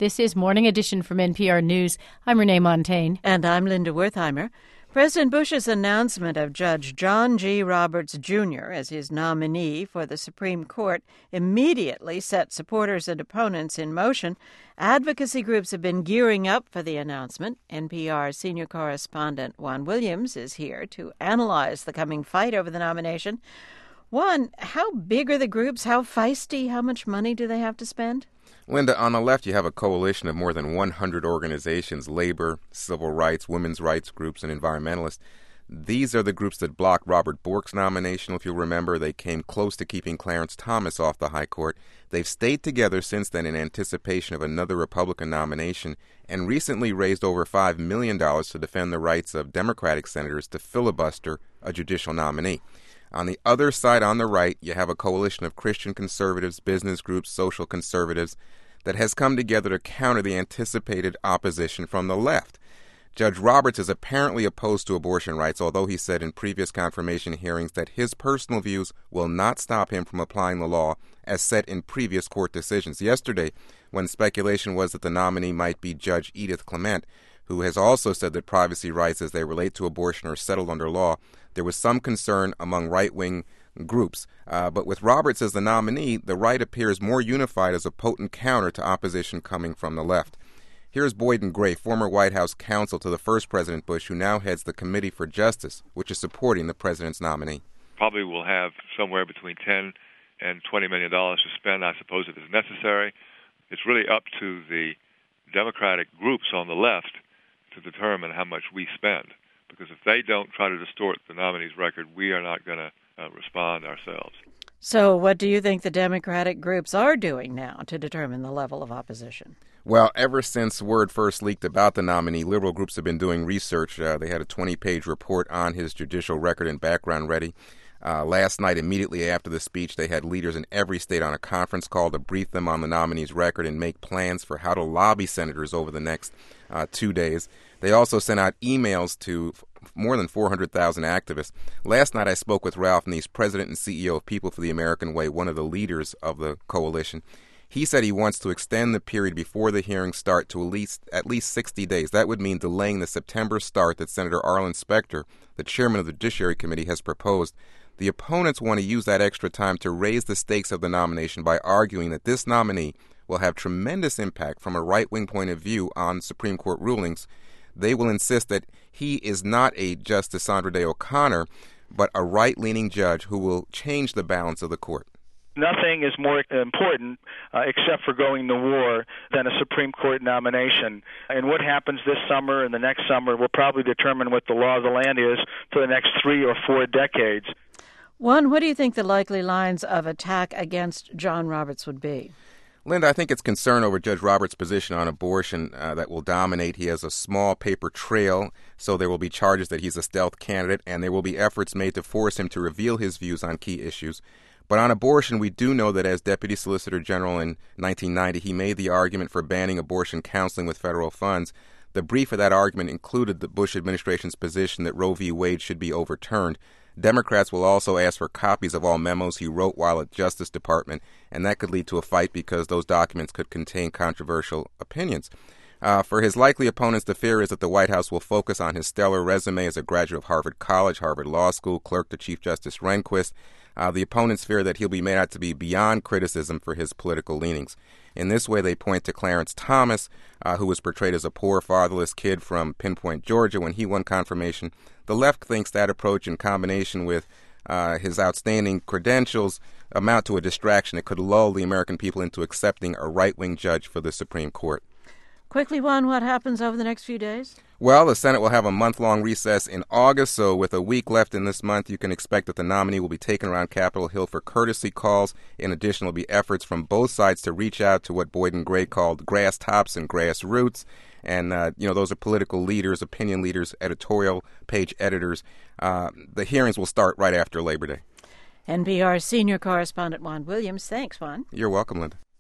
This is Morning Edition from NPR News. I'm Renee Montaigne. And I'm Linda Wertheimer. President Bush's announcement of Judge John G. Roberts, Jr. as his nominee for the Supreme Court immediately set supporters and opponents in motion. Advocacy groups have been gearing up for the announcement. NPR senior correspondent Juan Williams is here to analyze the coming fight over the nomination. Juan, how big are the groups? How feisty? How much money do they have to spend? Linda, on the left, you have a coalition of more than 100 organizations, labor, civil rights, women's rights groups, and environmentalists. These are the groups that blocked Robert Bork's nomination. If you'll remember, they came close to keeping Clarence Thomas off the high court. They've stayed together since then in anticipation of another Republican nomination and recently raised over $5 million to defend the rights of Democratic senators to filibuster a judicial nominee. On the other side, on the right, you have a coalition of Christian conservatives, business groups, social conservatives that has come together to counter the anticipated opposition from the left. Judge Roberts is apparently opposed to abortion rights, although he said in previous confirmation hearings that his personal views will not stop him from applying the law as set in previous court decisions. Yesterday, when speculation was that the nominee might be Judge Edith Clement, who has also said that privacy rights as they relate to abortion are settled under law, there was some concern among right-wing groups. But with Roberts as the nominee, the right appears more unified as a potent counter to opposition coming from the left. Here's Boyden Gray, former White House counsel to the first President Bush, who now heads the Committee for Justice, which is supporting the president's nominee. Probably will have somewhere between $10 and $20 million to spend, I suppose, if it's necessary. It's really up to the Democratic groups on the left to determine how much we spend. Because if they don't try to distort the nominee's record, we are not going to respond ourselves. So what do you think the Democratic groups are doing now to determine the level of opposition? Well, ever since word first leaked about the nominee, liberal groups have been doing research. They had a 20-page report on his judicial record and background ready. Last night, immediately after the speech, they had leaders in every state on a conference call to brief them on the nominee's record and make plans for how to lobby senators over the next 2 days. They also sent out emails to more than 400,000 activists. Last night, I spoke with Ralph Neese, president and CEO of People for the American Way, one of the leaders of the coalition. He said he wants to extend the period before the hearings start to at least 60 days. That would mean delaying the September start that Senator Arlen Specter, the chairman of the Judiciary Committee, has proposed. The opponents want to use that extra time to raise the stakes of the nomination by arguing that this nominee will have tremendous impact from a right-wing point of view on Supreme Court rulings. They will insist that he is not a Justice Sandra Day O'Connor, but a right-leaning judge who will change the balance of the court. Nothing is more important, except for going to war, than a Supreme Court nomination. And what happens this summer and the next summer will probably determine what the law of the land is for the next 3 or 4 decades. Juan, what do you think the likely lines of attack against John Roberts would be? Linda, I think it's concern over Judge Roberts' position on abortion that will dominate. He has a small paper trail, so there will be charges that he's a stealth candidate, and there will be efforts made to force him to reveal his views on key issues. But on abortion, we do know that as Deputy Solicitor General in 1990, he made the argument for banning abortion counseling with federal funds. The brief of that argument included the Bush administration's position that Roe v. Wade should be overturned. Democrats will also ask for copies of all memos he wrote while at Justice Department, and that could lead to a fight because those documents could contain controversial opinions. For his likely opponents, the fear is that the White House will focus on his stellar resume as a graduate of Harvard College, Harvard Law School, clerk to Chief Justice Rehnquist. The opponents fear that he'll be made out to be beyond criticism for his political leanings. In this way, they point to Clarence Thomas, who was portrayed as a poor, fatherless kid from Pinpoint, Georgia, when he won confirmation. The left thinks that approach, in combination with his outstanding credentials, amount to a distraction that could lull the American people into accepting a right-wing judge for the Supreme Court. Quickly, Juan, what happens over the next few days? Well, the Senate will have a month-long recess in August, so with a week left in this month, you can expect that the nominee will be taken around Capitol Hill for courtesy calls. In addition, there will be efforts from both sides to reach out to what Boyden Gray called grass tops and grassroots. And, those are political leaders, opinion leaders, editorial page editors. The hearings will start right after Labor Day. NPR senior correspondent Juan Williams. Thanks, Juan. You're welcome, Linda.